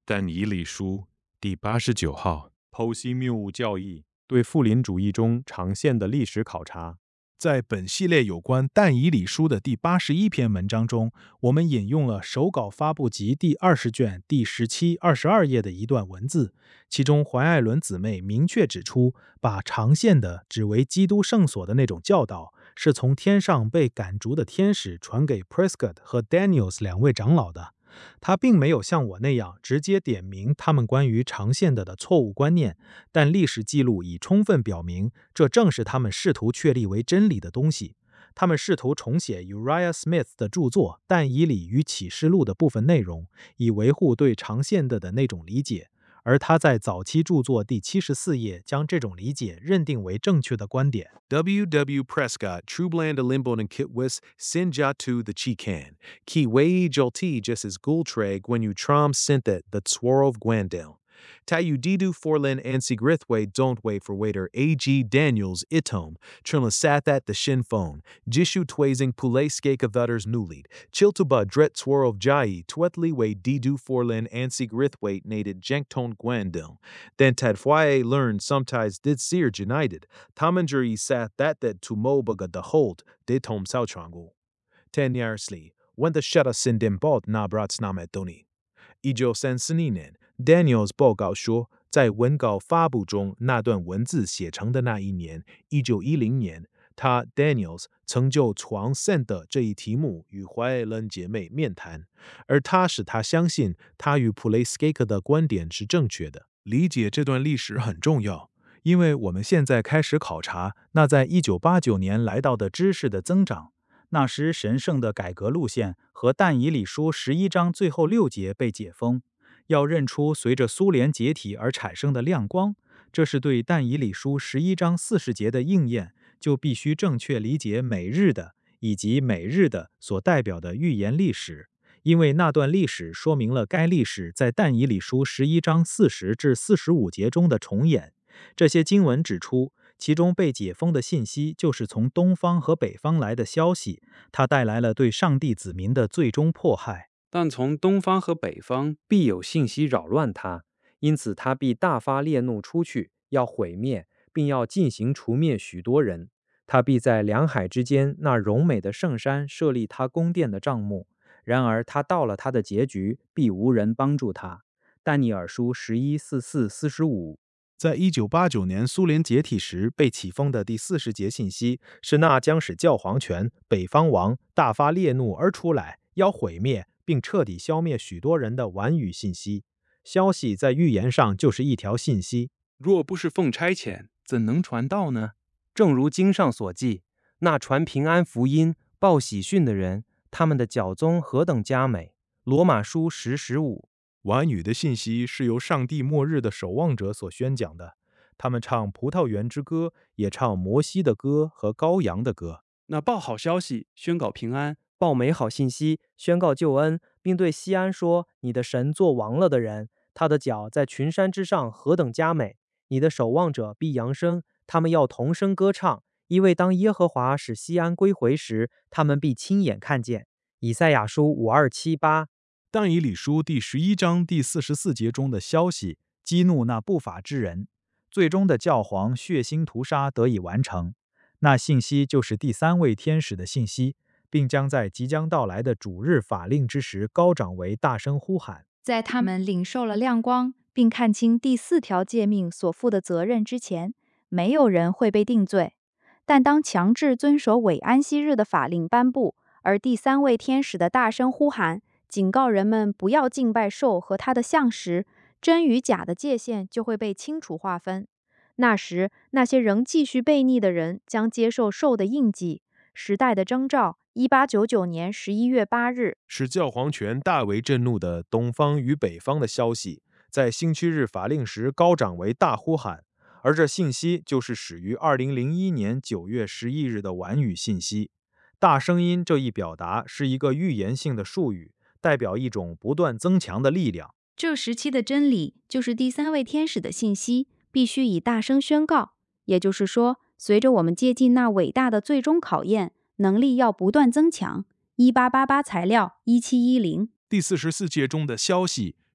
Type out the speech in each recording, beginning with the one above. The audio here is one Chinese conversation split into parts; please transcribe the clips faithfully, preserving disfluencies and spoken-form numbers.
但以理书第八十九号，剖析谬误教义对复临主义中常见的历史考察。 在本系列有关但以理书的第八十一篇文章中，我们引用了手稿发布集第二十卷第十七、二十二页的一段文字，其中怀艾伦姊妹明确指出，把长线的只为基督圣所的那种教导，是从天上被赶逐的天使传给 Prescott 和 Daniels 两位长老的。他并没有像我那样直接点明他们关于长线的的错误观念，但历史记录已充分表明，这正是他们试图确立为真理的东西。他们试图重写 Uriah Smith 的著作《但以理与启示录》的部分内容，以维护对长线的的那种理解，而他在早期著作第七十四页将这种理解认定为正确的观点。 W. W. Prescott, Trubland Limbon and Kitwis, Sinjatu the Chikan, Ki Wei Jolti just as Gultreg when you trom sintet the Swarov Gwandel. Tayu Didu Forlin and Sigrithway don't wait for waiter A G Daniels Itom, Trilin Sathat the Shin Phone, Jishu Twazing Pule Skaka Vutters Newlead, Chiltuba Dret Swarov Jai, Twetli Way Didu Forlin and Sigrithway nated Jenkton Gwandel. Then Tadfwaye learned sometimes did seer united, Tamanjuri sat that that to Mobaga the hold, Ditom Sautrangu. Ten yearsly, when the Shutta Sindim bought Nabrats Nametoni. Ijo Sansaninen, Daniels 报告说，在文稿发布中那段文字写成的那一年，一九一零年，他 Daniels 曾就床 send 的这一题目与怀艾伦姐妹面谈，而他使他相信他与普雷斯盖克的观点是正确的。 理解这段历史很重要，因为我们现在开始考察那在一九八九年来到的知识的增长。那时神圣的改革路线和但以理书十一章最后六节被解封，要认出随着苏联解体而产生的亮光，这是对但以理书十一章四十节的应验，就必须正确理解每日的以及每日的所代表的预言历史，因为那段历史说明了该历史在但以理书十一章四十至四十五节中的重演。这些经文指出，其中被解封的信息就是从东方和北方来的消息，它带来了对上帝子民的最终迫害。 但从东方和北方必有信息扰乱他，因此他必大发烈怒出去，要毁灭，并要进行除灭许多人。他必在两海之间那荣美的圣山设立他宫殿的帐幕。然而他到了他的结局，必无人帮助他。但尼尔书十一四四四十五。 在一九八九年苏联解体时被启封的第四十节信息，是那将使教皇权北方王大发烈怒而出来，要毁灭并彻底消灭许多人的婉语信息。消息在预言上就是一条信息， 若不是奉差遣，怎能传道呢？正如经上所记，那传平安福音、报喜讯的人，他们的脚踪何等佳美。罗马书十十五。 婉语的信息是由上帝末日的守望者所宣讲的，他们唱葡萄园之歌，也唱摩西的歌和羔羊的歌。 那报好消息，宣告平安， 报美好信息，宣告救恩，并对西安说，你的神做王了的人，他的脚在群山之上何等佳美。你的守望者必扬声，他们要同声歌唱，因为当耶和华使西安归回时，他们必亲眼看见。以赛亚书五二七八。 但以理书第十一章第四十四节中的消息激怒那不法之人，最终的教皇血腥屠杀得以完成。那信息就是第三位天使的信息，并将在即将到来的主日法令之时高涨为大声呼喊。 在他们领受了亮光，并看清第四条诫命所负的责任之前，没有人会被定罪。但当强制遵守伪安息日的法令颁布，而第三位天使的大声呼喊警告人们不要敬拜兽和它的像时，真与假的界限就会被清楚划分。那时，那些仍继续悖逆的人将接受兽的印记。时代的征兆，一八九九年十一月八日， 使教皇权大为震怒的东方与北方的消息，在星期日法令时高涨为大呼喊，而这信息就是始于二零零一年九月十一日的婉语信息。大声音这一表达是一个预言性的术语，代表一种不断增强的力量。 这时期的真理就是第三位天使的信息必须以大声宣告，也就是说，随着我们接近那伟大的最终考验，能力要不断增强。一八八八材料一七一零。 第四十四节中的消息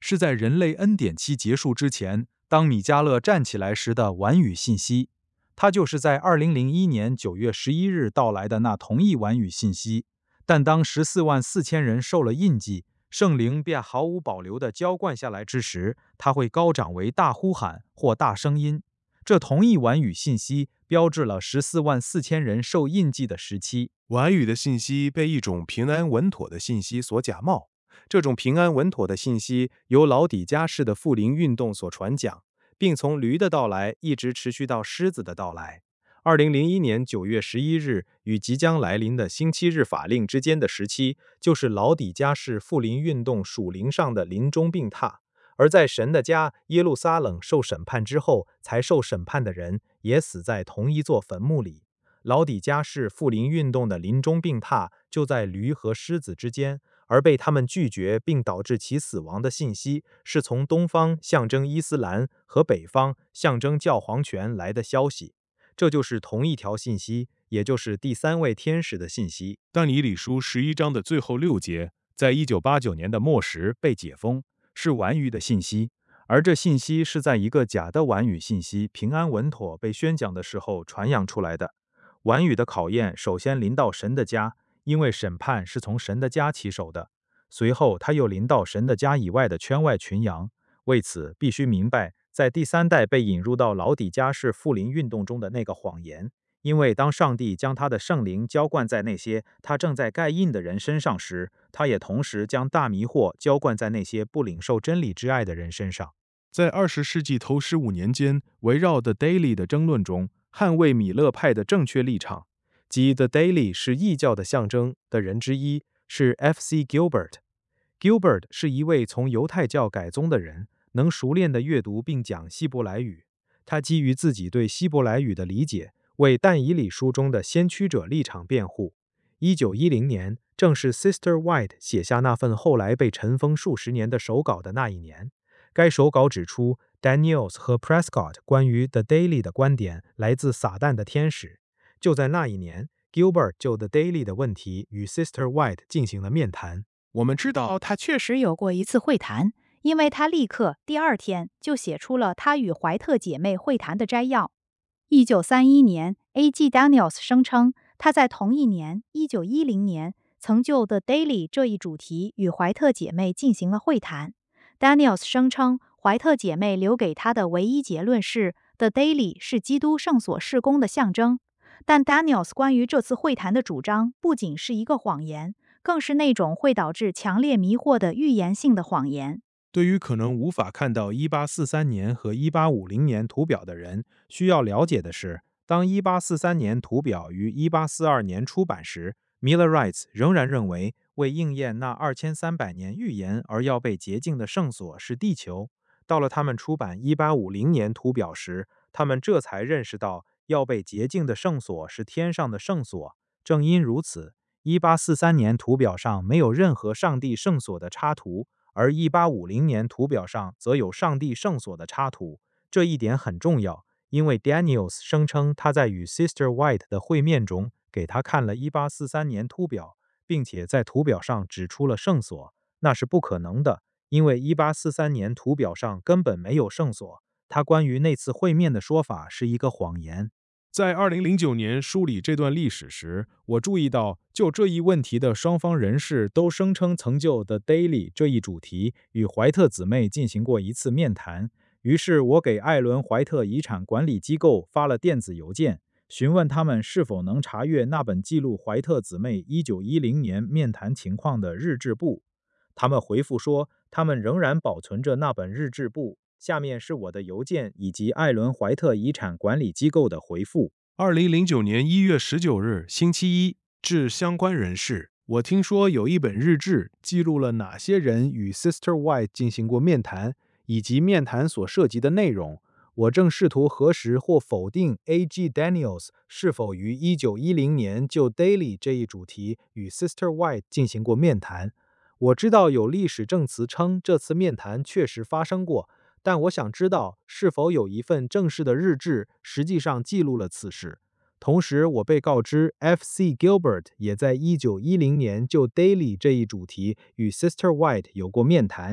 是在人类恩典期结束之前，当米迦勒站起来时的晚雨信息。它就是在二零零一年九月十一日到来的那同一晚雨信息。但当十四万四千人受了印记，圣灵便毫无保留地浇灌下来之时，它会高涨为大呼喊或大声音。这同一晚雨信息标志了十四万四千人受印记的时期。 晚雨的信息被一种平安稳妥的信息所假冒，这种平安稳妥的信息由老底嘉式的复临运动所传讲，并从驴的到来一直持续到狮子的到来。二零零一年九月十一日与即将来临的星期日法令之间的时期，就是老底嘉式复临运动属灵上的临终病榻。而在神的家耶路撒冷受审判之后，才受审判的人也死在同一座坟墓里。老底嘉式复临运动的临终病榻就在驴和狮子之间，而被他们拒绝并导致其死亡的信息，是从东方象征伊斯兰和北方象征教皇权来的消息。这就是同一条信息，也就是第三位天使的信息。 但以理书十一章的最后六节，在一九八九年的末时被解封，是晚雨的信息，而这信息是在一个假的晚雨信息平安稳妥被宣讲的时候传扬出来的。晚雨的考验首先临到神的家，因为审判是从神的家起手的，随后他又临到神的家以外的圈外群羊。为此必须明白在第三代被引入到老底嘉式复临运动中的那个谎言，因为当上帝将他的圣灵浇灌在那些他正在盖印的人身上时，他也同时将大迷惑浇灌在那些不领受真理之爱的人身上。 在二十世纪头十五年间，围绕 The Daily 的争论中，捍卫米勒派的正确立场， 即 The Daily 是异教的象征的人之一，是 F C Gilbert。Gilbert 是一位从犹太教改宗的人，能熟练地阅读并讲希伯来语。他基于自己对希伯来语的理解，为但以理书中的先驱者立场辩护。一九一零年，正是 Sister White 写下那份后来被尘封数十年的手稿的那一年。该手稿指出 Daniels 和 Prescott 关于 The Daily 的观点来自撒旦的天使。就在那一年， Gilbert 就 The Daily 的问题与 Sister White 进行了面谈。 我们知道他确实实有过一次会谈，因为他立刻第二天就写出了他与怀特姐妹会谈的摘要。一九三一年 A G Daniels 声称他在同一年一九一零年曾就 The Daily 这一主题与怀特姐妹进行了会谈。Daniels 声称怀特姐妹留给他的唯一结论是 The Daily 是基督圣所事工的象征。但 Daniels 关于这次会谈的主张不仅是一个谎言，更是那种会导致强烈迷惑的预言性的谎言。 对于可能无法看到一八四三年和一八五零年图表的人，需要了解的是，当一八四三年图表于一八四二年出版时， Millerites 仍然认为为应验那二千三百年预言而要被洁净的圣所是地球。到了他们出版一八五零年图表时，他们这才认识到要被洁净的圣所是天上的圣所。正因如此，一八四三年图表上没有任何上帝圣所的插图，而一八五零年图表上则有上帝圣所的插图。这一点很重要，因为 Daniels 声称他在与 Sister White 的会面中给他看了一八四三年图表，并且在图表上指出了圣所。那是不可能的，因为一八四三年图表上根本没有圣所。他关于那次会面的说法是一个谎言。 在二零零九年梳理这段历史时，我注意到就这一问题的双方人士都声称曾就 The Daily 这一主题与怀特姊妹进行过一次面谈。于是我给艾伦怀特遗产管理机构发了电子邮件，询问他们是否能查阅那本记录怀特姊妹一九一零年面谈情况的日志簿。他们回复说，他们仍然保存着那本日志簿。下面是我的邮件以及艾伦怀特遗产管理机构的回复。 二零零九年一月十九日，星期一，致相关人士，我听说有一本日志记录了哪些人与 Sister White 进行过面谈，以及面谈所涉及的内容。我正试图核实或否定 A G Daniels 是否于一九一零年就 Daily 这一主题与 Sister White 进行过面谈。我知道有历史证词称这次面谈确实发生过，但我想知道是否有一份正式的日志实际上记录了此事。同时，我被告知 F C Gilbert 也在一九一零年就 Daily 这一主题与 Sister White 有过面谈。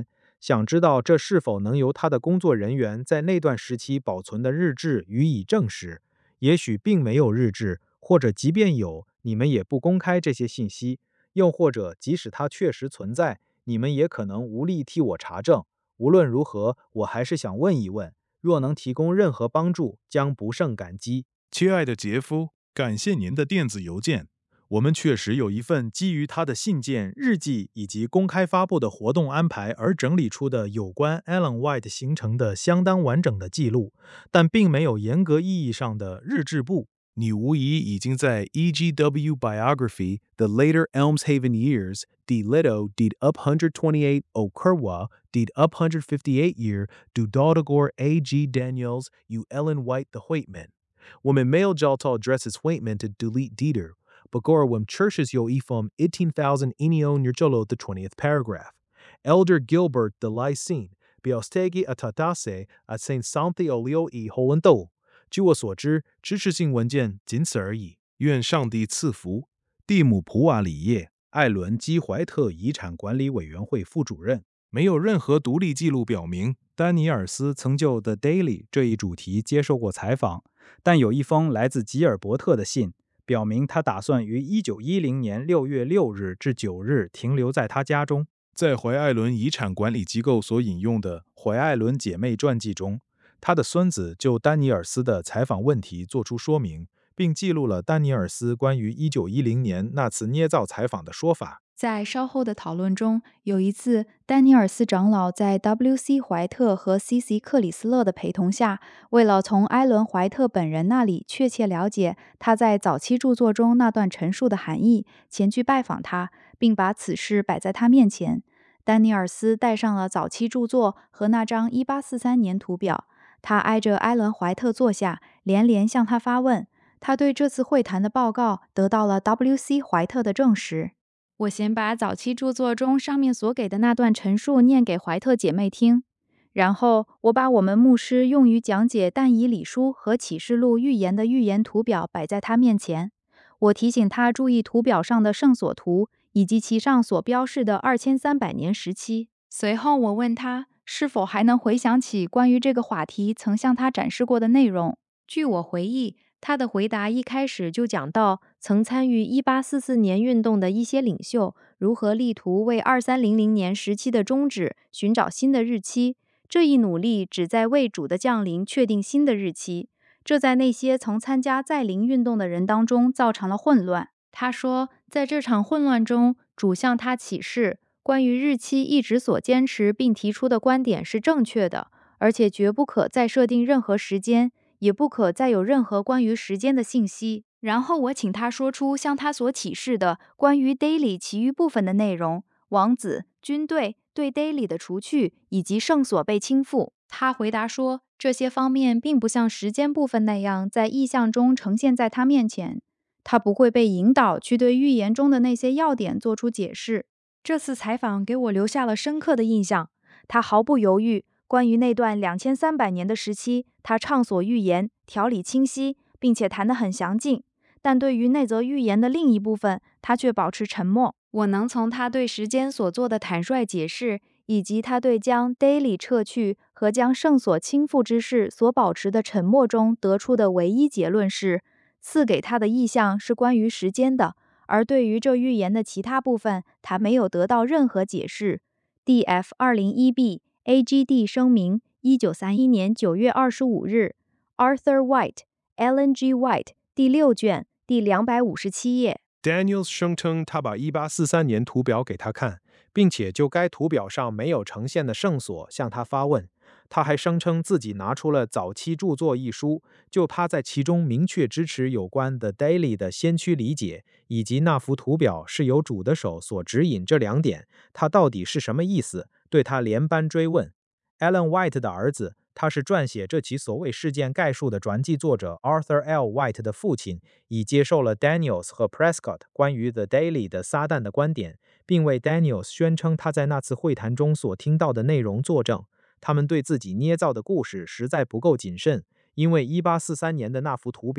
想知道这是否能由他的工作人员在那段时期保存的日志予以证实。也许并没有日志，或者即便有，你们也不公开这些信息，又或者即使它确实存在，你们也可能无力替我查证。无论如何，我还是想问一问，若能提供任何帮助，将不胜感激。 亲爱的杰夫，感谢您的电子邮件。我们确实有一份基于他的信件、日记以及公开发布的活动安排而整理出的有关 Ellen White 行程的相当完整的记录，但并没有严格意义上的日志簿。 你无疑已经在 E G W Biography The Later Elmshaven Years die Leto dit up one hundred twenty-eight o Kerwa dit up one hundred fifty-eight year du Daldagor A G Daniels u Ellen White the Whiteman. 我们没有找到 Dresses Whiteman to delete Dieter, Begor wem Churches yo ifum eighteen thousand inio nirjolo the twentieth paragraph. Elder Gilbert the Lycene, Biostegi atatase at Saint Santhi olio e Holando. 据我所知，支持性文件仅此而已。 愿上帝赐福。蒂姆·普瓦里耶，艾伦·基怀特遗产管理委员会副主任。没有任何独立记录表明丹尼尔斯曾就 The Daily 这一主题接受过采访，但有一封来自吉尔伯特的信，表明他打算于一九一零年六月六日至九日停留在他家中。在怀艾伦遗产管理机构所引用的怀艾伦姐妹传记中，他的孙子就丹尼尔斯的采访问题作出说明，并记录了丹尼尔斯关于一九一零年那次捏造采访的说法。 在稍后的讨论中，有一次，丹尼尔斯长老在 W C 怀特和 C C 克里斯勒的陪同下，为了从埃伦怀特本人那里确切了解他在早期著作中那段陈述的含义，前去拜访他，并把此事摆在他面前。丹尼尔斯带上了早期著作和那张一八四三年图表，他挨着埃伦怀特坐下，连连向他发问。他对这次会谈的报告得到了 W C 怀特的证实。我先把早期著作中上面所给的那段陈述念给怀特姐妹听，然后我把我们牧师用于讲解但以理书和启示录预言的预言图表摆在他面前。我提醒他注意图表上的圣所图以及其上所标示的二千三百年时期。随后我问他是否还能回想起关于这个话题曾向他展示过的内容。据我回忆，他的回答一开始就讲到曾参与一八四四年运动的一些领袖如何力图为二三零零年时期的终止寻找新的日期，这一努力旨在为主的降临确定新的日期，这在那些曾参加再临运动的人当中造成了混乱。他说，在这场混乱中，主向他启示关于日期一直所坚持并提出的观点是正确的，而且绝不可再设定任何时间，也不可再有任何关于时间的信息。然后我请他说出向他所启示的关于 Daily 其余部分的内容，王子、军队、对 Daily 的除去以及圣所被倾覆。他回答说，这些方面并不像时间部分那样在意象中呈现在他面前，他不会被引导去对预言中的那些要点做出解释。这次采访给我留下了深刻的印象，他毫不犹豫，关于那段两千三百年的时期，他畅所欲言，条理清晰，并且谈得很详尽。但对于那则预言的另一部分，他却保持沉默。我能从他对时间所做的坦率解释，以及他对将 Daily 撤去和将圣所倾覆之事所保持的沉默中得出的唯一结论是，赐给他的意象是关于时间的，而对于这预言的其他部分，他没有得到任何解释。D F 二零一 B A G D 声明，一九三一年九月二十五日 ，Arthur White、Ellen G. White， 第六卷，第两百五十七页。 Daniels 声称他把一八四三年图表给他看，并且就该图表上没有呈现的圣所向他发问。他还声称自己拿出了早期著作一书，就他在其中明确支持有关 The Daily 的先驱理解，以及那幅图表是由主的手所指引这两点，他到底是什么意思，对他连番追问。Ellen White 的儿子，他是撰写这起所谓事件概述的传记作者 Arthur L. White 的父亲，已接受了 Daniels 和 Prescott 关于 The Daily 的撒旦的观点，并为 Daniels 宣称他在那次会谈中所听到的内容作证。他们对自己捏造的故事实在不够谨慎，因为一八四三年的那幅图表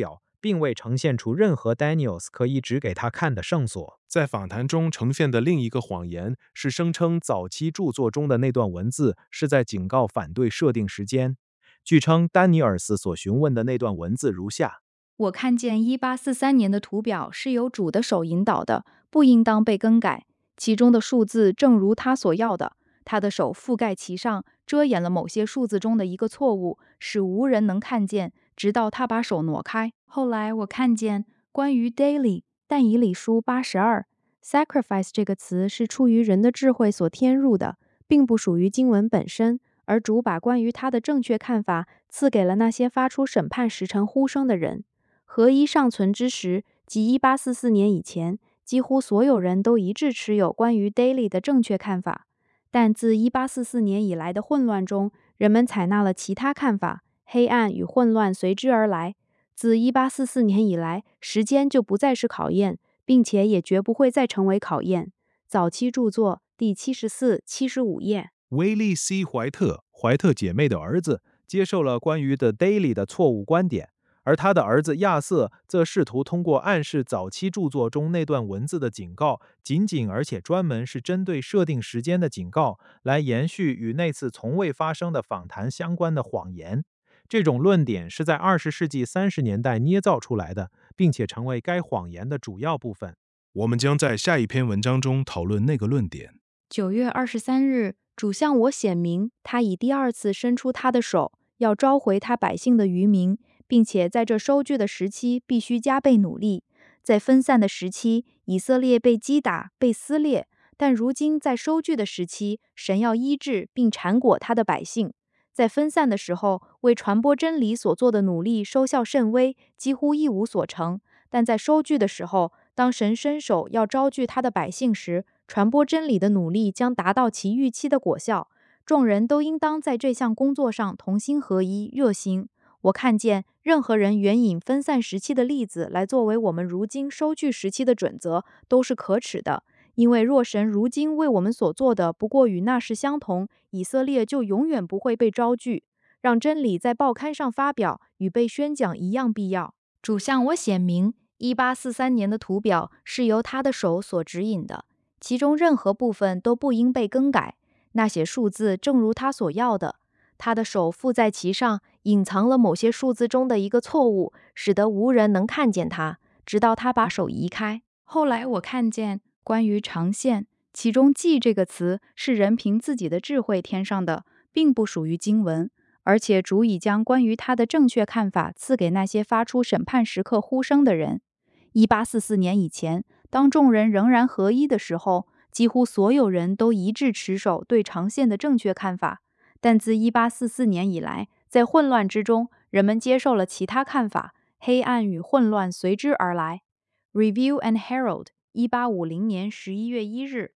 并未呈现出任何 Daniels 可以指给他看的圣所。 在访谈中呈现的另一个谎言是声称早期著作中的那段文字是在警告反对设定时间。据称，丹尼尔斯所询问的那段文字如下： 我看见一八四三年的图表是由主的手引导的，不应当被更改。其中的数字正如他所要的，他的手覆盖其上，遮掩了某些数字中的一个错误，使无人能看见，直到他把手挪开。后来我看见关于 daily 但以理书八十二 sacrifice 这个词是出于人的智慧所添入的，并不属于经文本身，而主把关于他的正确看法赐给了那些发出审判时辰呼声的人。合一尚存之时，即一八四四年以前，几乎所有人都一致持有关于 daily 的正确看法。但自一八四四年以来的混乱中，人们采纳了其他看法，黑暗与混乱随之而来。自一八四四年以来，时间就不再是考验，并且也绝不会再成为考验。早期著作第七十四、七十五页。 威利 C. 怀特，怀特姐妹的儿子，接受了关于 The Daily 的错误观点，而他的儿子亚瑟则试图通过暗示早期著作中那段文字的警告仅仅而且专门是针对设定时间的警告，来延续与那次从未发生的访谈相关的谎言。这种论点是在二十世纪三十年代捏造出来的，并且成为该谎言的主要部分。 我们将在下一篇文章中讨论那个论点。 九月二十三日，主向我显明，他已第二次伸出他的手，要召回他百姓的余民，并且在这收据的时期必须加倍努力。在分散的时期，以色列被击打、被撕裂，但如今在收据的时期，神要医治并缠裹他的百姓。在分散的时候，为传播真理所做的努力收效甚微，几乎一无所成。但在收据的时候，当神伸手要招聚他的百姓时，传播真理的努力将达到其预期的果效。众人都应当在这项工作上同心合一、热心。我看见任何人援引分散时期的例子来作为我们如今收据时期的准则，都是可耻的。因为若神如今为我们所做的不过与那时相同，以色列就永远不会被招聚。让真理在报刊上发表，与被宣讲一样必要。主向我显明，一八四三年的图表是由他的手所指引的，其中任何部分都不应被更改。那些数字正如他所要的，他的手附在其上，隐藏了某些数字中的一个错误，使得无人能看见它，直到他把手移开。后来我看见关于长线，其中记这个词是人凭自己的智慧添上的，并不属于经文，而且主已将关于他的正确看法赐给那些发出审判时刻呼声的人。一八四四年以前，当众人仍然合一的时候，几乎所有人都一致持守对长线的正确看法。但自一八四四年以来，在混乱之中，人们接受了其他看法，黑暗与混乱随之而来。Review and Herald， 一八五零年十一月一日。